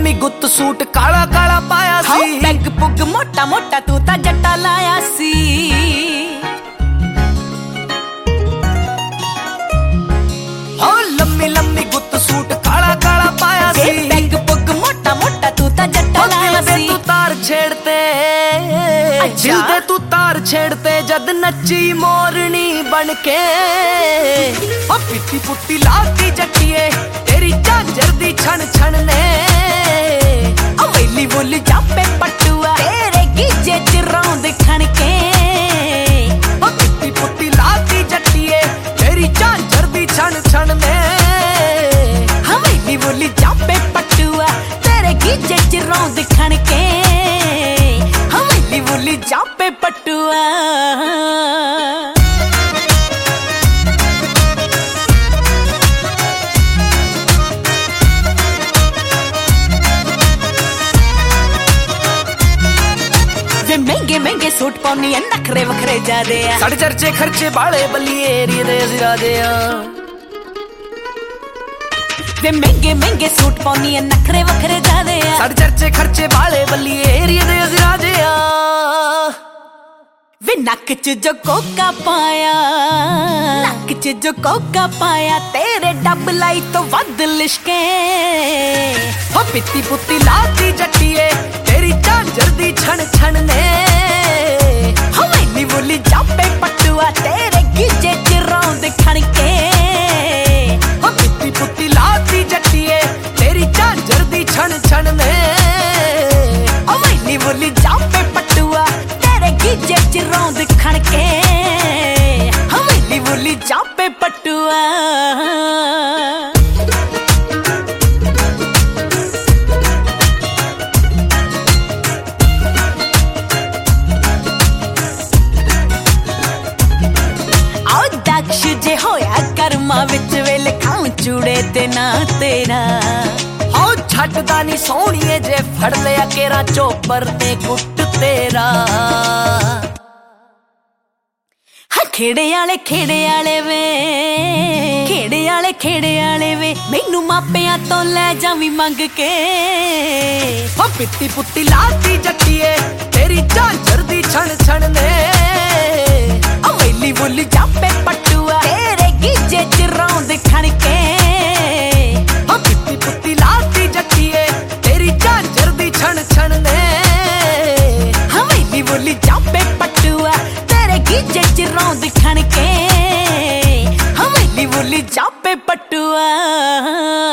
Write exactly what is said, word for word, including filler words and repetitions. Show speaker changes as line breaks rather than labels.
लम्मी गुत्त सूट काला काला पाया सी।
पैग पुग मोटा मोटा तू ता जट्टा लाया सी।
हो लम्मी लम्मी गुत्त सूट काला काला पाया सी।
पैग पुग मोटा मोटा तू ता जट्टा लाया सी।
तू तार छेड़ते दिल दे तू तार छेड़ते जद नच्ची मोरनी बनके। ओ पिट्टी पुट्टी लाती जट्टिए तेरी झांझर दी छन छन ने।
ओ वेली वुली जापे पटुआ तेरे गीजे च रौंद खणके।
ओ पिट्टी पुट्टी लाती जट्टिए तेरी झांझर दी छन छन ने।
हाँ वेली वुली जापे पटुआ तेरे गीजे च रौंद खणके। हाँ वेली वुली जापे पटुआ। महंगे महंगे सूट पाउनी है नखरे वखरे जादे आ।
साढ़े चर्चे खर्चे बाले बल्ली एरिए दे जिरादे आ।
वे महंगे महंगे सूट पाउनी है नखरे वखरे जादे आ।
साढ़े चर्चे खर्चे बाले बल्ली एरिए दे जिरादे आ।
वे नक च जो कोका पाया नक च जो कोका पाया तेरे डब लाई तो वध लिशके।
हो पित्ती पुत्ती लाती जट्टिए तेरी झांझर दी छन छन ने।
हवेली वुली जापे पटुआ तेरे गीजे च रौंद खणके।
हो पित्ती पुत्ती लाती जट्टिए तेरी झांझर दी छन छन ने।
हवेली वुली जापे पटुआ तेरे गीजे च रौंद खणके। हवेली वुली जापे पटुआ। दक्ष जे होया कर्मा विच वेले खाऊं चूड़े ते ना तेरा।
हो छटदा नी सोहणीए जे फड़ लिया केरा चोपर ते गुट तेरा।
हाँ खेड़े आले खेड़े आले वे खेड़े आले खेड़े आले वे मैनू मापियां तो ले जावी मंग के।
हो पिट्टी पुट्टी लाती जट्टिए तेरी झांझर दी छन छन ने।
हवेली वुली जापे पटुआ तेरे गीजे च रौंद खणके।
हो पिट्टी पुट्टी लाती जट्टिए तेरी झांझर दी छन छन ने।
हवेली वुली जापे पटुआ तेरे गीजे च रौंद खणके। हवेली वुली जापे पटुआ।